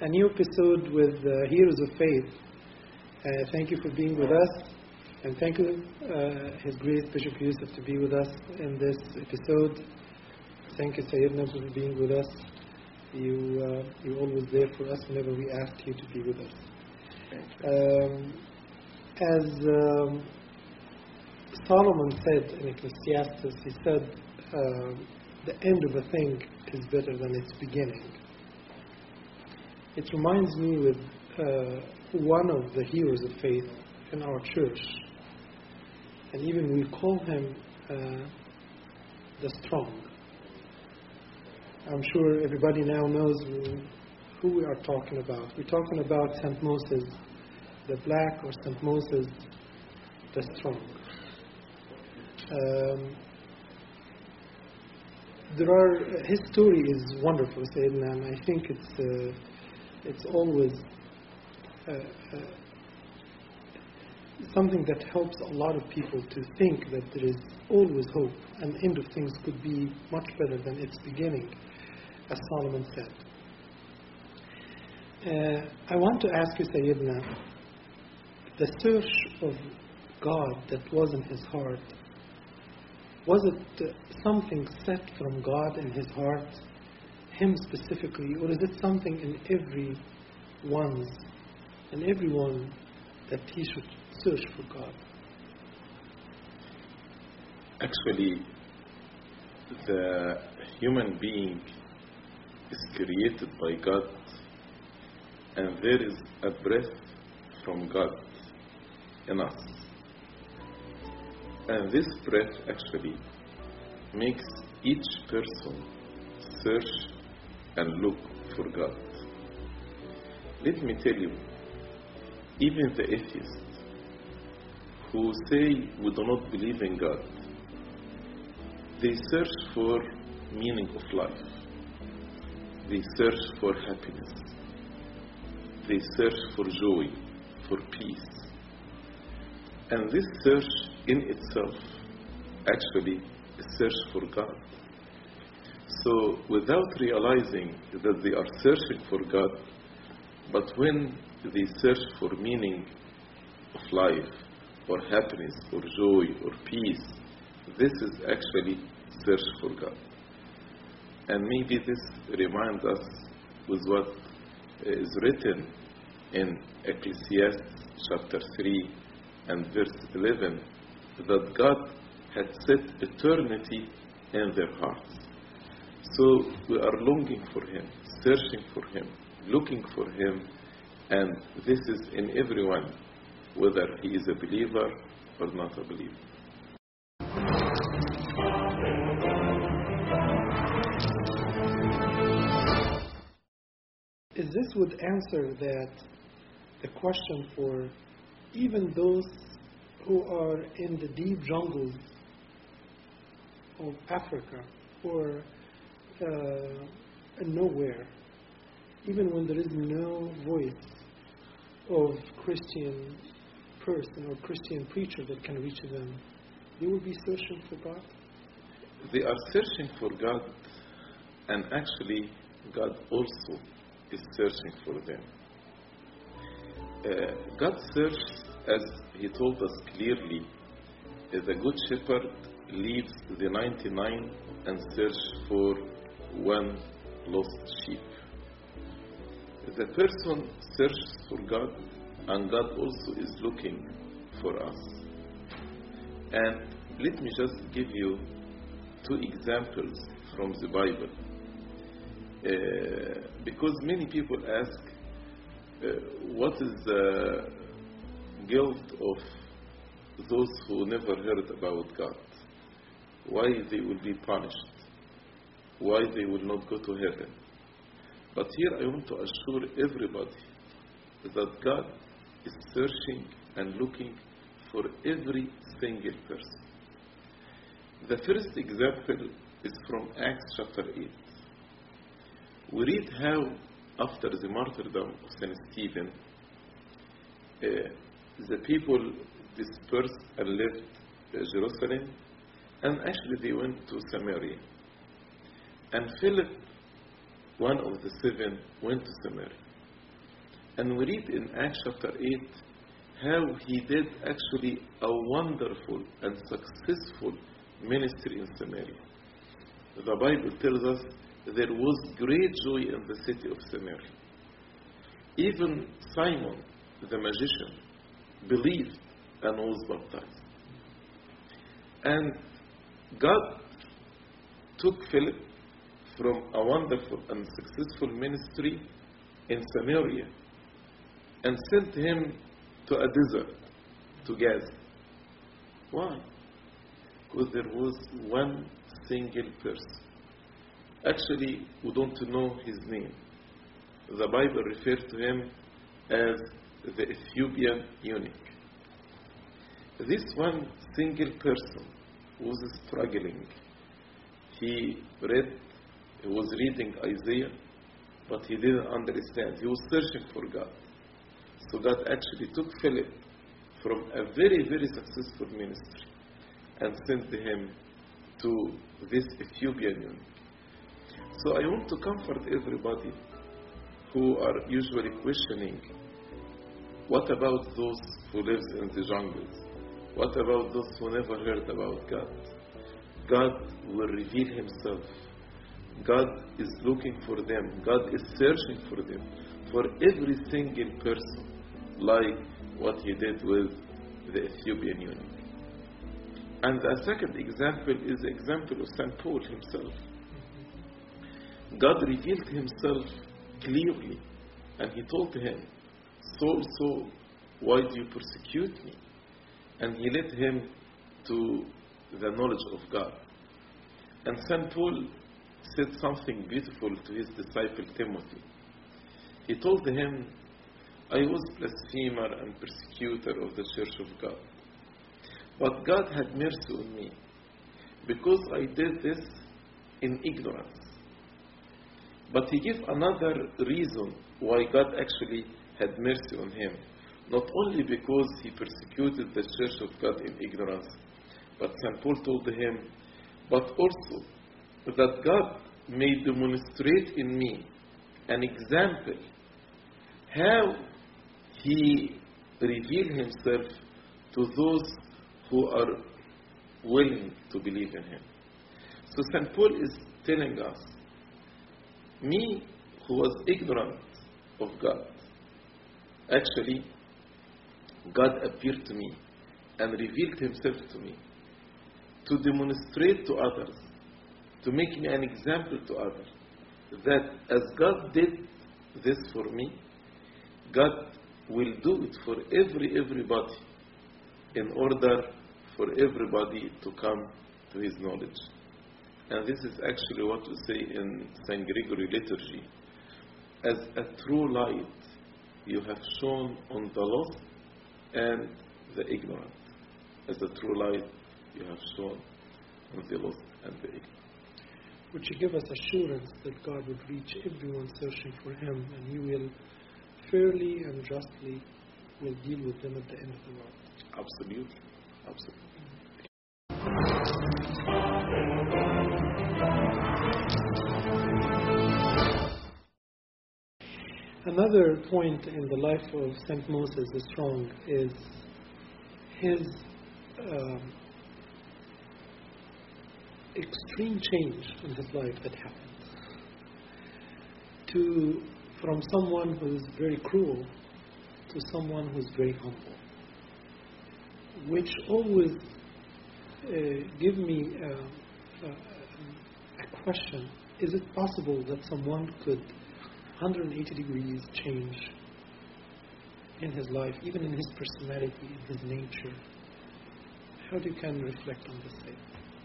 a new episode with Heroes of Faith. Thank you for being with us, and thank you, His Grace Bishop Yusuf, to be with us in this episode. Thank you, Sayyidina, for being with us. You're always there for us whenever we ask you to be with us. As Solomon said in Ecclesiastes, he said, the end of a thing is better than its beginning. It reminds me with one of the heroes of faith in our church, and even we call him the Strong. I'm sure everybody now knows who we are talking about. We're talking about St. Moses the Black, or St. Moses the Strong. His story is wonderful, Sayyidina, and I think it's always something that helps a lot of people to think that there is always hope, and the end of things could be much better than its beginning, as Solomon said. I want to ask you, Sayyidina, the search of God that was in his heart, was it something set from God in his heart, him specifically, or is it something in everyone that he should search for God? Actually, the human being is created by God, and there is a breath from God in us. And this breath actually makes each person search and look for God. Let me tell you, even the atheists who say we do not believe in God, they search for meaning of life. They search for happiness. They search for joy, for peace. And this search in itself actually is search for God. So without realizing that they are searching for God, but when they search for meaning of life, or happiness, or joy, or peace, this is actually search for God. And maybe this reminds us with what is written in Ecclesiastes chapter 3 and verse 11, that God had set eternity in their hearts. So we are longing for Him, searching for Him, looking for Him, and this is in everyone, whether he is a believer or not a believer. This would answer the question for even those who are in the deep jungles of Africa, or nowhere, even when there is no voice of Christian person or Christian preacher that can reach them, they will be searching for God? They are searching for God, and actually God also is searching for them. God searches, as He told us clearly, the Good Shepherd leaves the 99 and searches for one lost sheep. The person searches for God, and God also is looking for us. And let me just give you two examples from the Bible. Because many people ask, what is the guilt of those who never heard about God? Why they will be punished? Why they will not go to heaven? But here I want to assure everybody that God is searching and looking for every single person. The first example is from Acts chapter 8. We read how after the martyrdom of St. Stephen, the people dispersed and left Jerusalem, and actually they went to Samaria. And Philip, one of the seven, went to Samaria. And we read in Acts chapter 8 how he did actually a wonderful and successful ministry in Samaria. The Bible tells us there was great joy in the city of Samaria. Even Simon, the magician, believed and was baptized. And God took Philip from a wonderful and successful ministry in Samaria and sent him to a desert, to Gaza. Why? Because there was one single person. Actually, we don't know his name. The Bible refers to him as the Ethiopian eunuch. This one single person was struggling. He was reading Isaiah, but he didn't understand. He was searching for God. So God actually took Philip from a very, very successful ministry and sent him to this Ethiopian eunuch. So I want to comfort everybody who are usually questioning, what about those who live in the jungles? What about those who never heard about God? God will reveal himself. God is looking for them. God is searching for them, for every single person, like what he did with the Ethiopian eunuch. And a second example is the example of St. Paul himself. God revealed himself clearly, and he told him, Saul, Saul, why do you persecute me? And he led him to the knowledge of God. And St. Paul said something beautiful to his disciple Timothy. He told him, I was blasphemer and persecutor of the church of God. But God had mercy on me because I did this in ignorance. But he gave another reason why God actually had mercy on him. Not only because he persecuted the church of God in ignorance, but St. Paul told him, but also that God may demonstrate in me an example how he revealed himself to those who are willing to believe in him. So St. Paul is telling us, me who was ignorant of God, actually God appeared to me and revealed himself to me to demonstrate to others, to make me an example to others, that as God did this for me, God will do it for everybody in order for everybody to come to his knowledge. And this is actually what we say in St. Gregory liturgy. As a true light, you have shone on the lost and the ignorant. As a true light, you have shone on the lost and the ignorant. Which give us assurance that God would reach everyone searching for him, and he will fairly and justly will deal with them at the end of the world. Absolutely. Absolutely. Another point in the life of St. Moses the Strong is his extreme change in his life that happened. From someone who's very cruel to someone who's very humble, which always give me a question: is it possible that someone could 180 degrees change in his life, even in his personality, in his nature? How do you can reflect on this thing?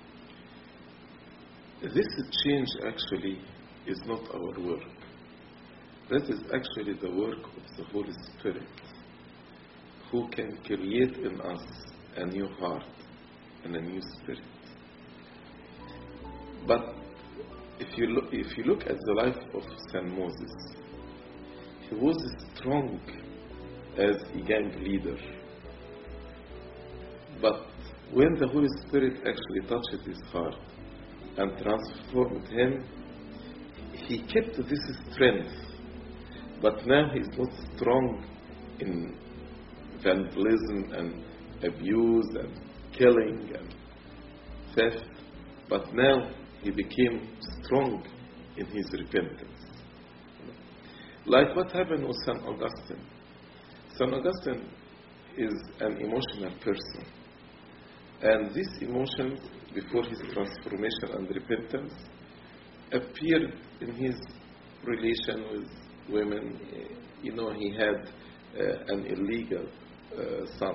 This change actually is not our work. That is actually the work of the Holy Spirit, who can create in us a new heart and a new spirit. But if you look at the life of St. Moses, he was strong as a gang leader. But when the Holy Spirit actually touched his heart and transformed him, he kept this strength But now he's not strong in vandalism and abuse and killing and theft, but now he became strong in his repentance. Like what happened with St. Augustine. St. Augustine is an emotional person. And these emotions, before his transformation and repentance, appeared in his relation with women. You know, he had an illegal son.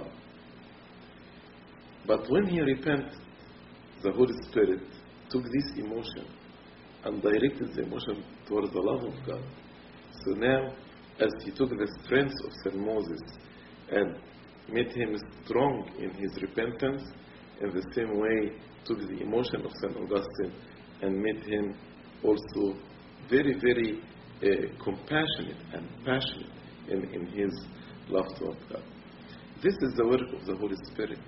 But when he repented, the Holy Spirit took this emotion and directed the emotion towards the love of God. So now, as he took the strength of St. Moses and made him strong in his repentance, in the same way took the emotion of St. Augustine and made him also very, very compassionate and passionate in his love toward God. This is the work of the Holy Spirit.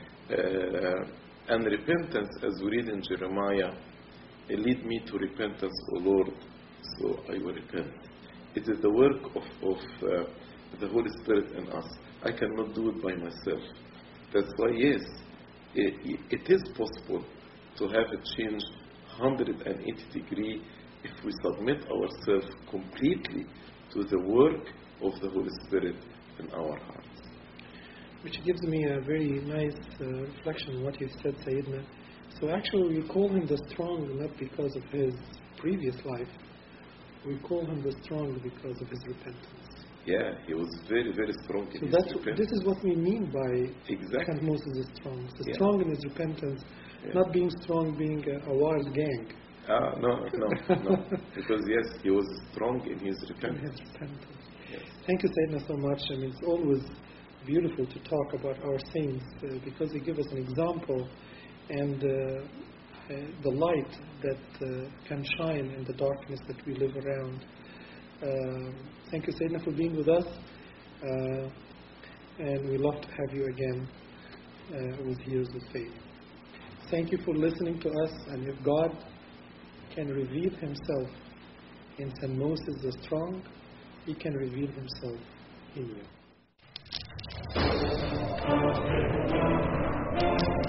And repentance, as we read in Jeremiah, lead me to repentance, O Lord, so I will repent. It is the work of the Holy Spirit in us. I cannot do it by myself. That's why, yes, it is possible to have a change 180 degrees if we submit ourselves completely to the work of the Holy Spirit in our hearts. Which gives me a very nice reflection on what you said, Sayyidina. So actually we call him the strong not because of his previous life. We call him the strong because of his repentance. Yeah, he was very, very strong in his repentance. This is what we mean by exactly. St. Moses is strong. So strong in his repentance, not being strong being a wild gang. No. Because yes, he was strong in his repentance. Yes. Thank you, Sayyidina, so much. I mean, it's always beautiful to talk about our saints because they give us an example and the light that can shine in the darkness that we live around. Thank you, Sayyidina, for being with us. And we love to have you again with Years of Faith. Thank you for listening to us. And if God can reveal himself in St. Moses the Strong, he can reveal himself in you.